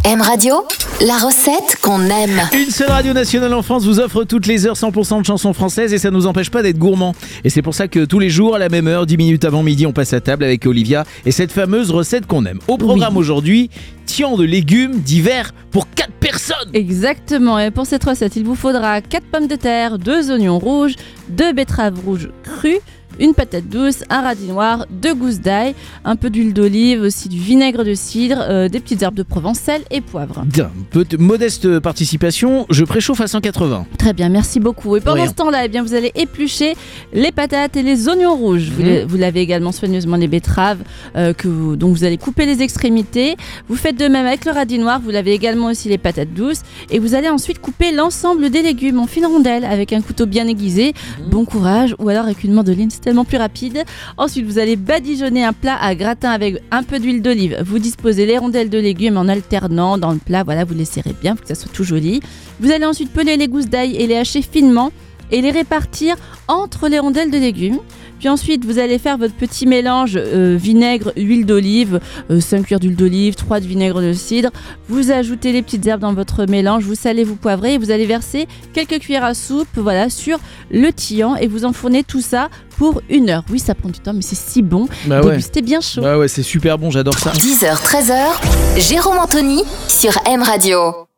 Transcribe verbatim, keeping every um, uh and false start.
M Radio, la recette qu'on aime. Une seule radio nationale en France vous offre toutes les heures cent pour cent de chansons françaises et ça nous empêche pas d'être gourmands. Et c'est pour ça que tous les jours, à la même heure, dix minutes avant midi, on passe à table avec Olivia et cette fameuse recette qu'on aime. Au programme oui. aujourd'hui, tian de légumes d'hiver pour quatre personnes. Exactement, et pour cette recette, il vous faudra quatre pommes de terre, deux oignons rouges, deux betteraves rouges crues, une patate douce, un radis noir, deux gousses d'ail, un peu d'huile d'olive, aussi du vinaigre de cidre, euh, des petites herbes de Provence, sel et poivre. Bien, petite, modeste participation, je préchauffe à cent quatre-vingts. Très bien, merci beaucoup. Et pendant Rien. ce temps-là, eh bien, vous allez éplucher les patates et les oignons rouges. Mmh. Vous, les, vous lavez également soigneusement les betteraves, euh, que vous, dont vous allez couper les extrémités. Vous faites de même avec le radis noir, vous lavez également aussi les patates douces. Et vous allez ensuite couper l'ensemble des légumes en fines rondelles avec un couteau bien aiguisé. Mmh. Bon courage, ou alors avec une mandoline, c'est tellement plus rapide. Ensuite, vous allez badigeonner un plat à gratin avec un peu d'huile d'olive. Vous disposez les rondelles de légumes en alternant dans le plat. Voilà, vous les serrez bien pour que ça soit tout joli. Vous allez ensuite peler les gousses d'ail et les hacher finement et les répartir entre les rondelles de légumes. Puis ensuite, vous allez faire votre petit mélange euh, vinaigre, huile d'olive, euh, cinq cuillères d'huile d'olive, trois de vinaigre de cidre. Vous ajoutez les petites herbes dans votre mélange, vous salez, vous poivrez et vous allez verser quelques cuillères à soupe voilà, sur le tian et vous enfournez tout ça pour une heure. Oui, ça prend du temps, mais c'est si bon. Bah Dégustez ouais. bien chaud. Bah ouais, c'est super bon, j'adore ça. dix heures, treize heures, Jérôme Anthony sur M Radio.